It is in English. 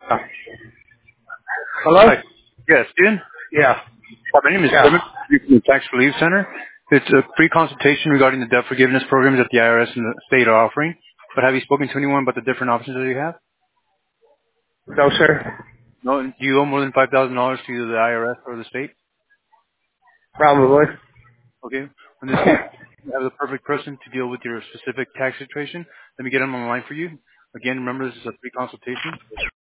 Hello? Hi. Yes, Ian? Yeah. Hi, my name is Yeah. Kevin from the Tax Relief Center. It's a free consultation regarding the debt forgiveness programs that the IRS and the state are offering. But have you spoken to anyone about the different options that you have? No, sir. No. Do you owe more than $5,000 to either the IRS or the state? Probably. Okay. In this case, you have the perfect person to deal with your specific tax situation. Let me get them on the line for you. Again, remember this is a free consultation.